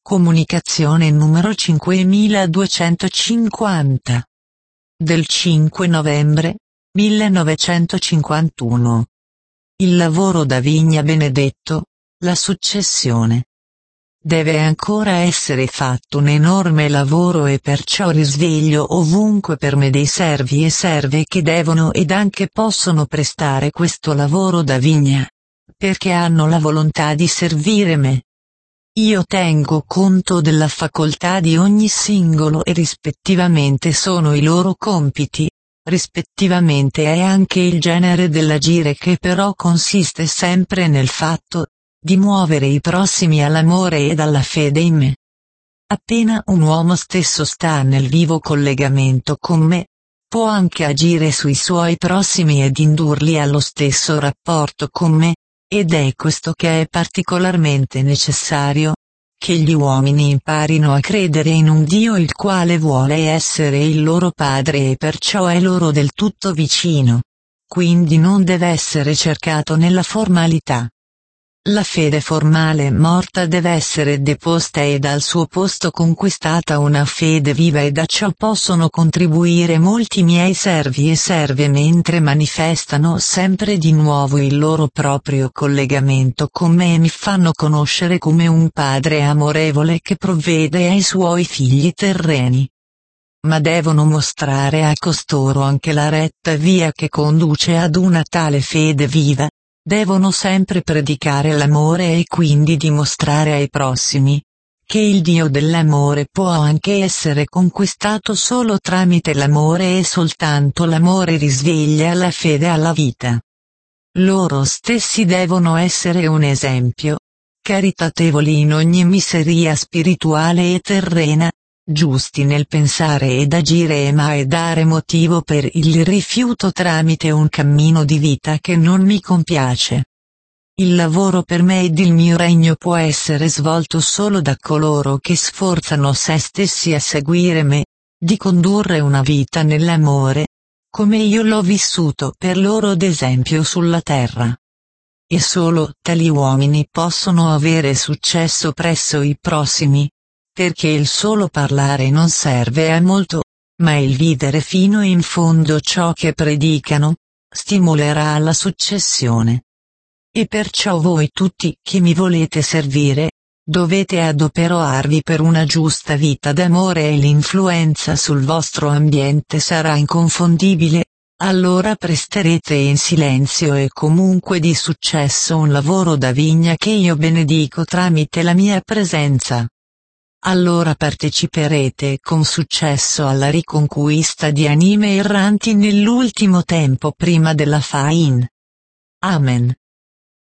Comunicazione numero 5250. Del 5 novembre 1951. Il lavoro da vigna benedetto, la successione. Deve ancora essere fatto un enorme lavoro e perciò risveglio ovunque per me dei servi e serve che devono ed anche possono prestare questo lavoro da vigna, perché hanno la volontà di servire me. Io tengo conto della facoltà di ogni singolo e rispettivamente sono i loro compiti, rispettivamente è anche il genere dell'agire che però consiste sempre nel fatto di muovere i prossimi all'amore ed alla fede in me. Appena un uomo stesso sta nel vivo collegamento con me, può anche agire sui suoi prossimi ed indurli allo stesso rapporto con me, ed è questo che è particolarmente necessario, che gli uomini imparino a credere in un Dio il quale vuole essere il loro Padre e perciò è loro del tutto vicino. Quindi non deve essere cercato nella formalità. La fede formale morta deve essere deposta ed al suo posto conquistata una fede viva e da ciò possono contribuire molti miei servi e serve mentre manifestano sempre di nuovo il loro proprio collegamento con me e mi fanno conoscere come un padre amorevole che provvede ai suoi figli terreni. Ma devono mostrare a costoro anche la retta via che conduce ad una tale fede viva. Devono sempre predicare l'amore e quindi dimostrare ai prossimi che il Dio dell'amore può anche essere conquistato solo tramite l'amore e soltanto l'amore risveglia la fede alla vita. Loro stessi devono essere un esempio, caritatevoli in ogni miseria spirituale e terrena, giusti nel pensare ed agire e mai dare motivo per il rifiuto tramite un cammino di vita che non mi compiace. Il lavoro per me ed il mio regno può essere svolto solo da coloro che sforzano se stessi a seguire me, di condurre una vita nell'amore, come io l'ho vissuto per loro ad esempio sulla terra. E solo tali uomini possono avere successo presso i prossimi. Perché il solo parlare non serve a molto, ma il vivere fino in fondo ciò che predicano, stimolerà alla successione. E perciò voi tutti che mi volete servire, dovete adoperarvi per una giusta vita d'amore e l'influenza sul vostro ambiente sarà inconfondibile, allora presterete in silenzio e comunque di successo un lavoro da vigna che io benedico tramite la mia presenza. Allora parteciperete con successo alla riconquista di anime erranti nell'ultimo tempo prima della fin. Amen.